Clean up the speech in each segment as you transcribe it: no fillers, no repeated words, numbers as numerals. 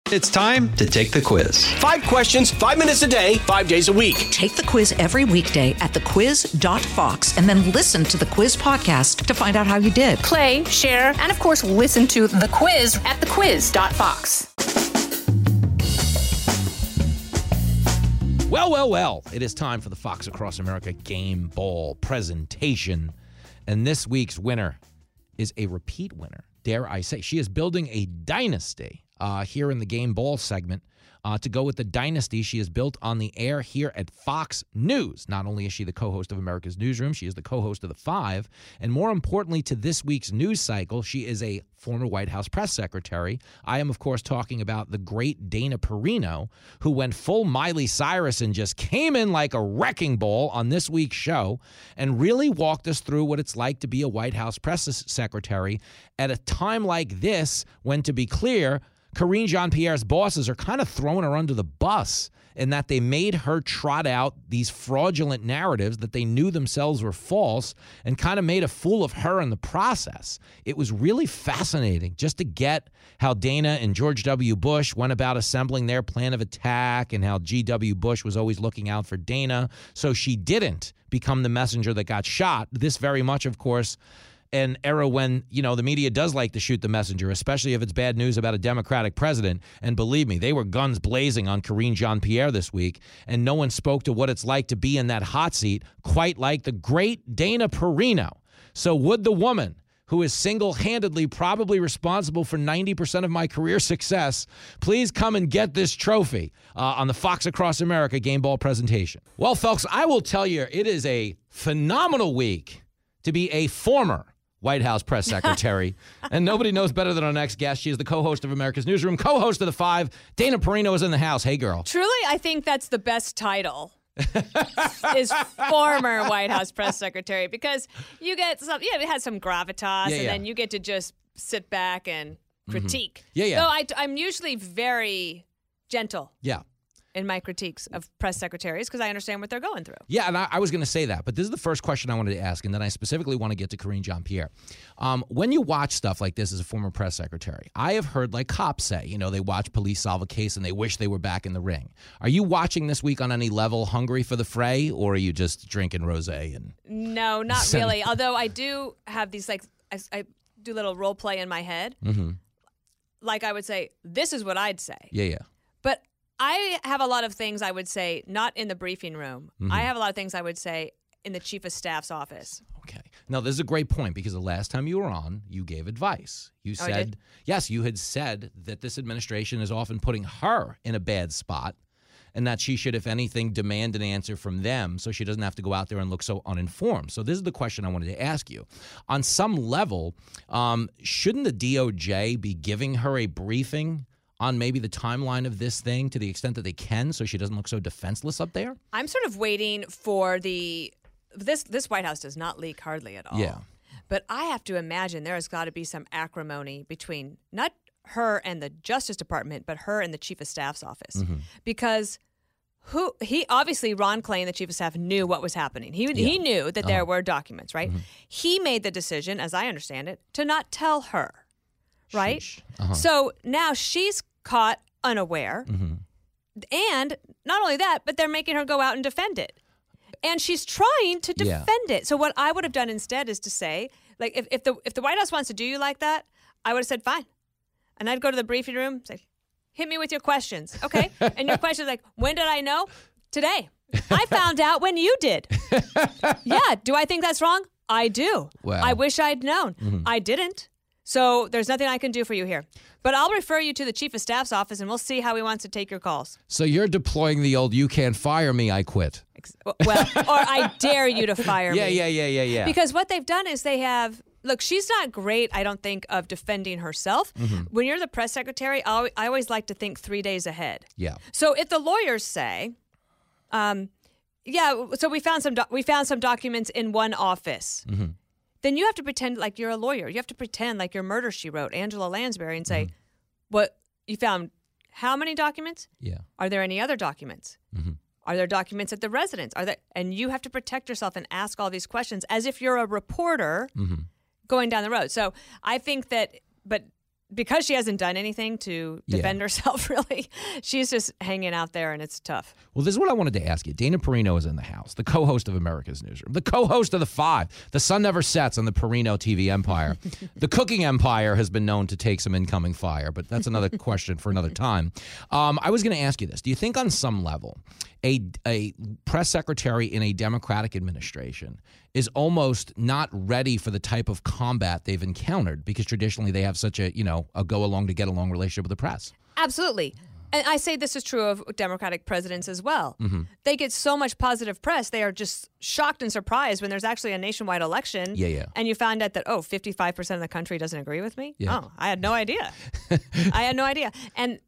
It's time to take the quiz. 5 questions, 5 minutes a day, 5 days a week. Take the quiz every weekday at thequiz.fox and then listen to the quiz podcast to find out how you did. Play, share, and of course, listen to The Quiz at thequiz.fox. Well, it is time for the Fox Across America Game Ball presentation. And this week's winner is a repeat winner, dare I say. She is building a dynasty here in the Game Ball segment to go with the dynasty she has built on the air here at Fox News. Not only is she the co-host of America's Newsroom, she is the co-host of The Five. And more importantly to this week's news cycle, she is a former White House press secretary. I am, of course, talking about the great Dana Perino, who went full Miley Cyrus and just came in like a wrecking ball on this week's show and really walked us through what it's like to be a White House press secretary at a time like this when, to be clear, Karine Jean-Pierre's bosses are kind of throwing her under the bus in that they made her trot out these fraudulent narratives that they knew themselves were false and kind of made a fool of her in the process. It was really fascinating just to get how Dana and George W. Bush went about assembling their plan of attack and how G.W. Bush was always looking out for Dana so she didn't become the messenger that got shot. This very much, of course, an era when, the media does like to shoot the messenger, especially if it's bad news about a Democratic president. And believe me, they were guns blazing on Karine Jean-Pierre this week, and no one spoke to what it's like to be in that hot seat quite like the great Dana Perino. So would the woman who is single-handedly probably responsible for 90% of my career success, please come and get this trophy on the Fox Across America Game Ball presentation? Well, folks, I will tell you, it is a phenomenal week to be a former White House press secretary. And nobody knows better than our next guest. She is the co-host of America's Newsroom, co-host of The Five. Dana Perino is in the house. Hey, girl. Truly, I think that's the best title. Is former White House press secretary, because you get some, it has some gravitas, and then you get to just sit back and critique. So I'm usually very gentle. In my critiques of press secretaries because I understand what they're going through. Yeah, and I was going to say that, but this is the first question I wanted to ask, and then I specifically want to get to Karine Jean-Pierre. When you watch stuff like this as a former press secretary, I have heard like cops say, they watch police solve a case and they wish they were back in the ring. Are you watching this week on any level hungry for the fray, or are you just drinking rosé? No, not really. Although I do have these, I do little role play in my head. Mm-hmm. Like I would say, this is what I'd say. Yeah. But I have a lot of things I would say not in the briefing room. Mm-hmm. I have a lot of things I would say in the chief of staff's office. Okay. Now, this is a great point because the last time you were on, you gave advice. You said, yes, you had said that this administration is often putting her in a bad spot and that she should, if anything, demand an answer from them so she doesn't have to go out there and look so uninformed. So this is the question I wanted to ask you. On some level, shouldn't the DOJ be giving her a briefing on maybe the timeline of this thing to the extent that they can so she doesn't look so defenseless up there? I'm sort of waiting for this White House does not leak hardly at all. Yeah. But I have to imagine there has got to be some acrimony between not her and the Justice Department, but her and the Chief of Staff's office. Mm-hmm. Because Ron Klain, the Chief of Staff, knew what was happening. He knew that there were documents, right? Mm-hmm. He made the decision, as I understand it, to not tell her. Right? So now she's caught unaware. Mm-hmm. And not only that, but they're making her go out and defend it. And she's trying to defend it. So what I would have done instead is to say, like, if the White House wants to do you like that, I would have said, fine. And I'd go to the briefing room, say, hit me with your questions. Okay? And your question is like, when did I know? Today. I found out when you did. Yeah. Do I think that's wrong? I do. Well, I wish I'd known. Mm-hmm. I didn't. So there's nothing I can do for you here. But I'll refer you to the Chief of Staff's office, and we'll see how he wants to take your calls. So you're deploying the old, you can't fire me, I quit. Well, or I dare you to fire me. Yeah. Because what they've done is they have, look, she's not great, I don't think, of defending herself. Mm-hmm. When you're the press secretary, I always like to think 3 days ahead. Yeah. So if the lawyers say, so we found some documents in one office. Mm-hmm. Then you have to pretend like you're a lawyer. You have to pretend like you're Murder, She Wrote, Angela Lansbury, and say, what, you found how many documents? Yeah. Are there any other documents? Mm-hmm. Are there documents at the residence? And you have to protect yourself and ask all these questions as if you're a reporter going down the road. So I think that, but because she hasn't done anything to defend herself, really, she's just hanging out there, and it's tough. Well, this is what I wanted to ask you. Dana Perino is in the house, the co-host of America's Newsroom, the co-host of The Five. The sun never sets on the Perino TV empire. The cooking empire has been known to take some incoming fire, but that's another question for another time. I was going to ask you this. Do you think on some level a press secretary in a Democratic administration is almost not ready for the type of combat they've encountered because traditionally they have such a go along to get along relationship with the press? Absolutely. And I say this is true of Democratic presidents as well. Mm-hmm. They get so much positive press, they are just shocked and surprised when there's actually a nationwide election. Yeah. And you find out that, 55% of the country doesn't agree with me? Yeah. Oh, I had no idea. And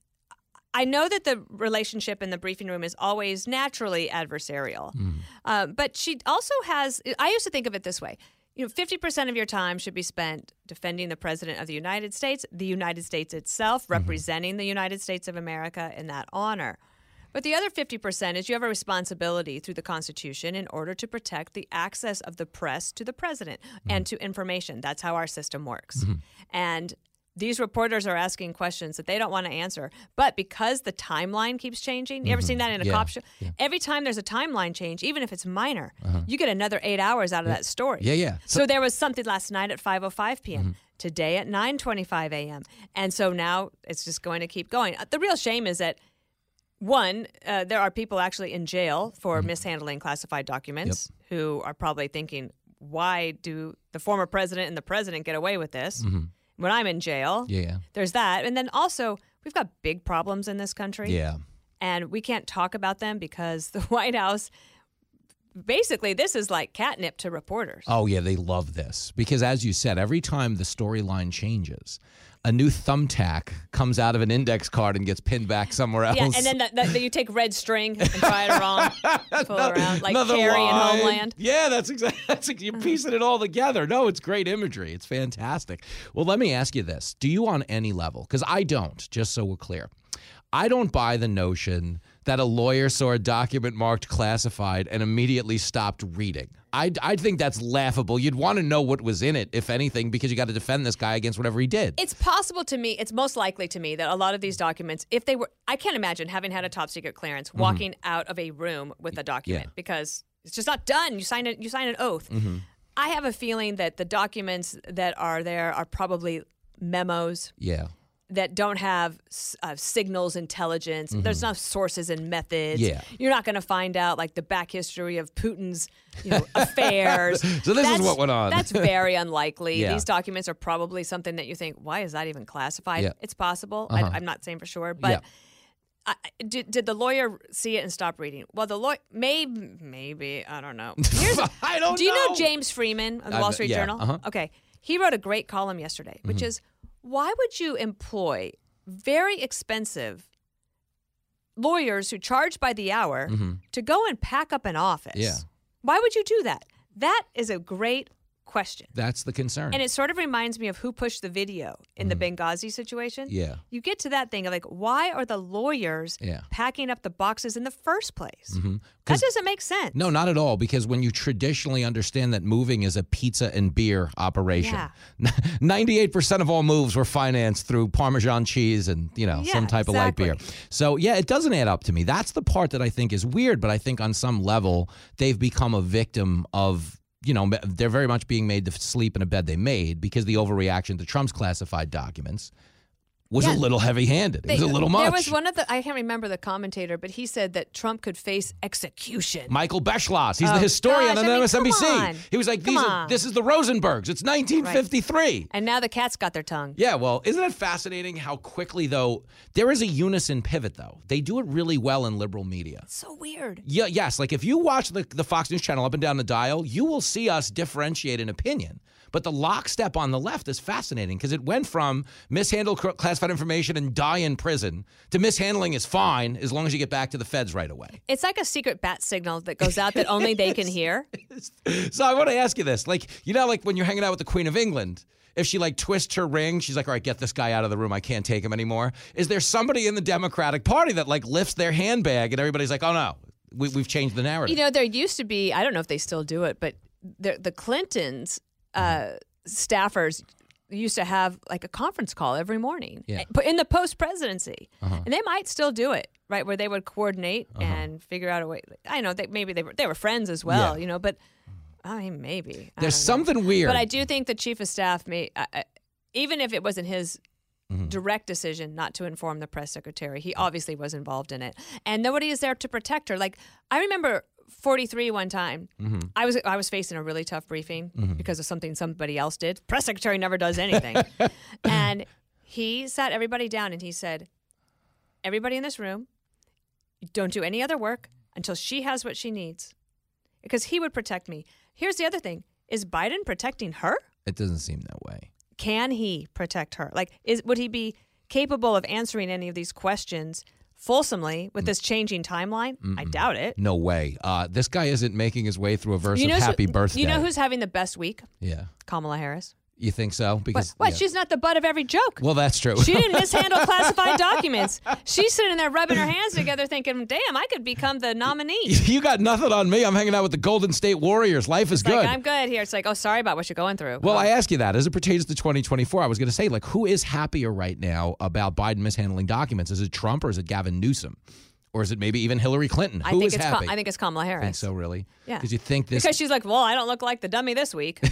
I know that the relationship in the briefing room is always naturally adversarial. But she also has, I used to think of it this way. 50% of your time should be spent defending the President of the United States itself, representing the United States of America in that honor. But the other 50% is you have a responsibility through the Constitution in order to protect the access of the press to the President and to information. That's how our system works. And these reporters are asking questions that they don't want to answer. But because the timeline keeps changing, you ever seen that in a cop show? Yeah. Every time there's a timeline change, even if it's minor, you get another 8 hours out of that story. Yeah. So there was something last night at 5:05 p.m., today at 9:25 a.m. And so now it's just going to keep going. The real shame is that, one, there are people actually in jail for mishandling classified documents who are probably thinking, why do the former president and the president get away with this? When I'm in jail, there's that. And then also, we've got big problems in this country. Yeah. And we can't talk about them because the White House, basically, this is like catnip to reporters. Oh, yeah, they love this. Because as you said, every time the storyline changes, a new thumbtack comes out of an index card and gets pinned back somewhere else. Yeah, and then you take red string and try it around, pull it around, like Carrie in Homeland. Yeah, that's exactly. You're piecing it all together. No, it's great imagery. It's fantastic. Well, let me ask you this. Do you on any level, because I don't, just so we're clear, I don't buy the notion that a lawyer saw a document marked classified and immediately stopped reading. I think that's laughable. You'd want to know what was in it, if anything, because you got to defend this guy against whatever he did. It's possible to me, it's most likely to me that a lot of these documents, if they were, I can't imagine having had a top secret clearance, walking out of a room with a document because it's just not done. You sign an oath. I have a feeling that the documents that are there are probably memos. Yeah. That don't have signals intelligence. There's no sources and methods. Yeah. You're not going to find out like the back history of Putin's affairs. So this is what went on. That's very unlikely. Yeah. These documents are probably something that you think, why is that even classified? Yeah. It's possible. I'm not saying for sure, but did the lawyer see it and stop reading? Well, the lawyer maybe I don't know. I don't know. Do you know James Freeman of the Wall Street Journal? Okay, he wrote a great column yesterday, which is, why would you employ very expensive lawyers who charge by the hour to go and pack up an office? Yeah. Why would you do that? That is a great question. That's the concern. And it sort of reminds me of who pushed the video in the Benghazi situation. Yeah. You get to that thing of like, why are the lawyers packing up the boxes in the first place? That doesn't make sense. No, not at all, because when you traditionally understand that moving is a pizza and beer operation, 98% of all moves were financed through Parmesan cheese and, some type of light beer. So, it doesn't add up to me. That's the part that I think is weird, but I think on some level they've become a victim of, they're very much being made to sleep in a bed they made because the overreaction to Trump's classified documents was a little heavy-handed. It was a little much. There was one of I can't remember the commentator, but he said that Trump could face execution. Michael Beschloss. He's the historian on MSNBC. He was like, this is the Rosenbergs. It's 1953. Right. And now the cat's got their tongue. Yeah, well, isn't it fascinating how quickly, though, there is a unison pivot, though. They do it really well in liberal media. It's so weird. Yeah, yes, like if you watch the Fox News channel up and down the dial, you will see us differentiate in opinion. But the lockstep on the left is fascinating because it went from mishandle classified information and die in prison to mishandling is fine as long as you get back to the feds right away. It's like a secret bat signal that goes out that only they can hear. So I want to ask you this. Like when you're hanging out with the Queen of England, if she twists her ring, she's like, all right, get this guy out of the room. I can't take him anymore. Is there somebody in the Democratic Party that lifts their handbag and everybody's like, oh no, we've changed the narrative? There used to be, I don't know if they still do it, but the Clintons staffers used to have like a conference call every morning, Yeah. but in the post-presidency. And they might still do it, right, where they would coordinate and figure out a way. I know that maybe they were friends as well, Yeah. but I mean, maybe. I There's don't know. something weird. But I do think the chief of staff may, even if it wasn't his direct decision not to inform the press secretary, he obviously was involved in it. And nobody is there to protect her. Like, I remember 43 one time, I was facing a really tough briefing because of something somebody else did. Press secretary never does anything. And he sat everybody down and he said, everybody in this room, don't do any other work until she has what she needs. Because he would protect me. Here's the other thing. Is Biden protecting her? It doesn't seem that way. Can he protect her? Like, would he be capable of answering any of these questions fulsomely with this changing timeline? I doubt it. No way. This guy isn't making his way through a verse of Happy Birthday. You know who's having the best week? Yeah. Kamala Harris. You think so? Because What? yeah. She's not the butt of every joke. Well, that's true. She didn't mishandle classified documents. She's sitting there rubbing her hands together thinking, damn, I could become the nominee. You got nothing on me. I'm hanging out with the Golden State Warriors. Life is good. Like, I'm good here. It's like, oh, sorry about what you're going through. Well, I ask you that as it pertains to 2024. I was going to say, like, who is happier right now about Biden mishandling documents? Is it Trump or is it Gavin Newsom? Or is it maybe even Hillary Clinton? Who is happy? I think it's Kamala Harris. Think so, really? Yeah. Because you think this... Because she's like, well, I don't look like the dummy this week.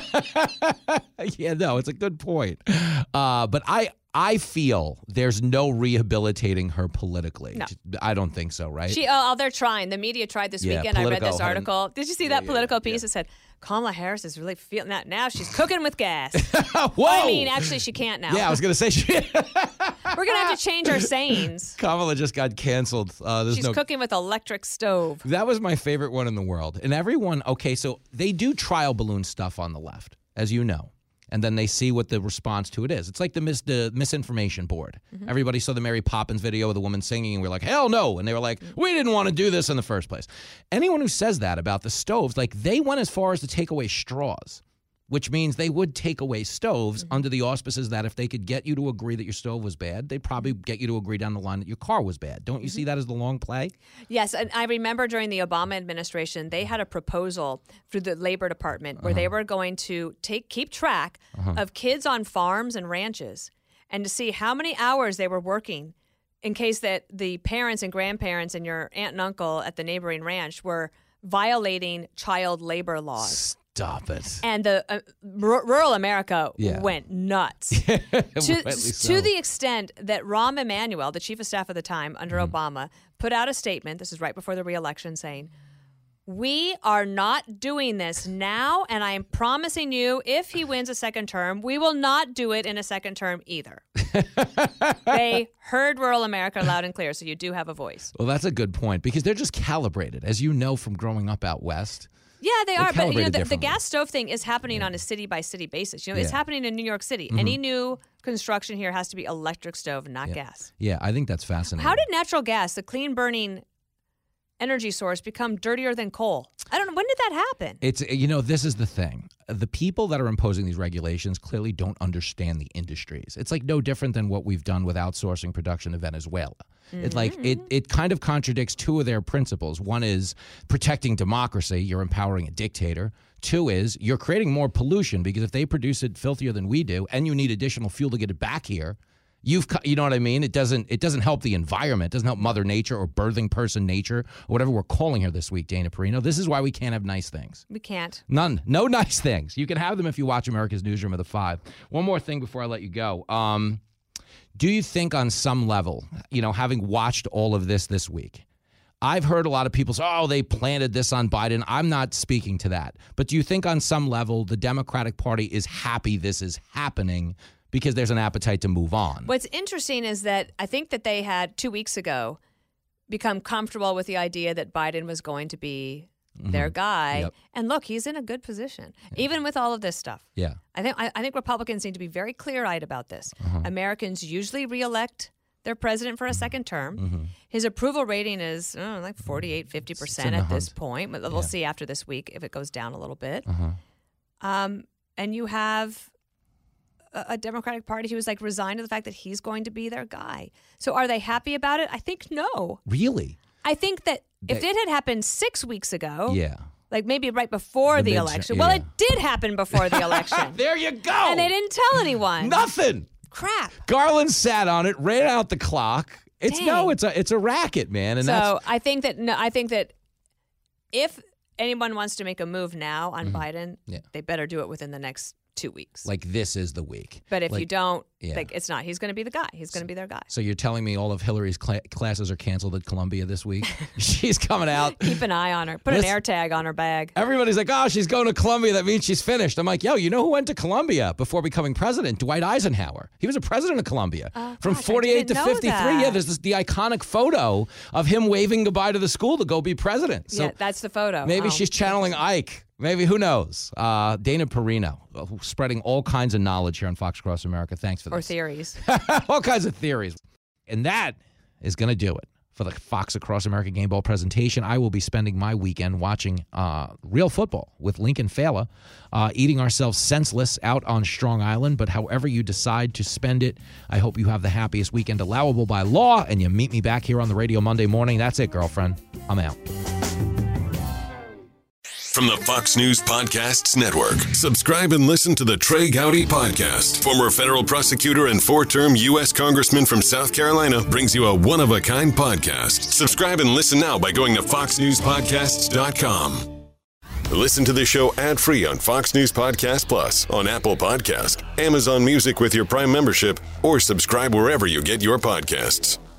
Yeah, no, it's a good point. But I feel there's no rehabilitating her politically. No. I don't think so, right? They're trying. The media tried this Yeah, weekend. I read Politico this had an- article. Did you see that Politico piece that said, Kamala Harris is really feeling that now. She's cooking with gas. Whoa! I mean, actually, she can't now. Yeah, I was going to say We're going to have to change our sayings. Kamala just got canceled. She's cooking with electric stove. That was my favorite one in the world. And everyone, okay, so they do trial balloon stuff on the left, as you know. And then they see what the response to it is. It's like the misinformation board. Everybody saw the Mary Poppins video of the woman singing, and we're like, hell no. And they were like, we didn't want to do this in the first place. Anyone who says that about the stoves, like they went as far as to take away straws, which means they would take away stoves under the auspices that if they could get you to agree that your stove was bad, they'd probably get you to agree down the line that your car was bad. Don't you see that as the long play? Yes, and I remember during the Obama administration, they had a proposal through the Labor Department where they were going to keep track of kids on farms and ranches and to see how many hours they were working in case that the parents and grandparents and your aunt and uncle at the neighboring ranch were violating child labor laws. Stop it. And the rural America went nuts to the extent that Rahm Emanuel, the chief of staff at the time under Obama, put out a statement. This is right before the re-election, saying, "We are not doing this now, and I am promising you, if he wins a second term, we will not do it in a second term either." They heard rural America loud and clear, so you do have a voice. Well, that's a good point because they're just calibrated, as you know from growing up out west. Yeah, they are. But calibrated the differently. gas stove thing is happening on a city by city basis. It's happening in New York City. Any new construction here has to be electric stove, not gas. Yeah, I think that's fascinating. How did natural gas, the clean burning energy source, become dirtier than coal? I don't know. When did that happen? It's this is the thing. The people that are imposing these regulations clearly don't understand the industries. It's like no different than what we've done with outsourcing production to Venezuela. It's like it kind of contradicts two of their principles. One is protecting democracy. You're empowering a dictator. Two is you're creating more pollution because if they produce it filthier than we do and you need additional fuel to get it back here, you know what I mean? It doesn't help the environment. It doesn't help Mother Nature or birthing person nature or whatever we're calling her this week, Dana Perino. This is why we can't have nice things. We can't. None. No nice things. You can have them if you watch America's Newsroom of the Five. One more thing before I let you go. Do you think on some level, having watched all of this week, I've heard a lot of people say, oh, they planted this on Biden. I'm not speaking to that. But do you think on some level the Democratic Party is happy this is happening because there's an appetite to move on? What's interesting is that I think that they had 2 weeks ago become comfortable with the idea that Biden was going to be their guy. Yep. And look, he's in a good position, even with all of this stuff. Yeah. I think Republicans need to be very clear-eyed about this. Americans usually reelect their president for a second term. His approval rating is like 48, 50% at this point. But we'll see after this week if it goes down a little bit. And you have a Democratic Party who is like resigned to the fact that he's going to be their guy. So are they happy about it? I think no. Really? I think that if it had happened 6 weeks ago, Like maybe right before the election. Well, it did happen before the election. There you go. And they didn't tell anyone. Nothing. Crap. Garland sat on it, ran out the clock. Dang. It's a racket, man. And so I think that if anyone wants to make a move now on Biden, they better do it within the next 2 weeks. Like this is the week. But if you don't, like it's not. He's going to be the guy. He's going to be their guy. So you're telling me all of Hillary's classes are canceled at Columbia this week? She's coming out. Keep an eye on her. Put an air tag on her bag. Everybody's like, oh, she's going to Columbia. That means she's finished. I'm like, yo, you know who went to Columbia before becoming president? Dwight Eisenhower. He was a president of Columbia from 48 to 53. That. Yeah, there's the iconic photo of him waving goodbye to the school to go be president. So that's the photo. Maybe she's channeling Ike. Maybe, who knows? Dana Perino, spreading all kinds of knowledge here on Fox Across America. Thanks for this. Or theories. All kinds of theories. And that is going to do it for the Fox Across America Game Ball presentation. I will be spending my weekend watching real football with Lincoln Fela, eating ourselves senseless out on Strong Island. But however you decide to spend it, I hope you have the happiest weekend allowable by law, and you meet me back here on the radio Monday morning. That's it, girlfriend. I'm out. From the Fox News Podcasts Network, subscribe and listen to the Trey Gowdy Podcast. Former federal prosecutor and 4-term U.S. Congressman from South Carolina brings you a one-of-a-kind podcast. Subscribe and listen now by going to foxnewspodcasts.com. Listen to the show ad-free on Fox News Podcast Plus, on Apple Podcast, Amazon Music with your Prime membership, or subscribe wherever you get your podcasts.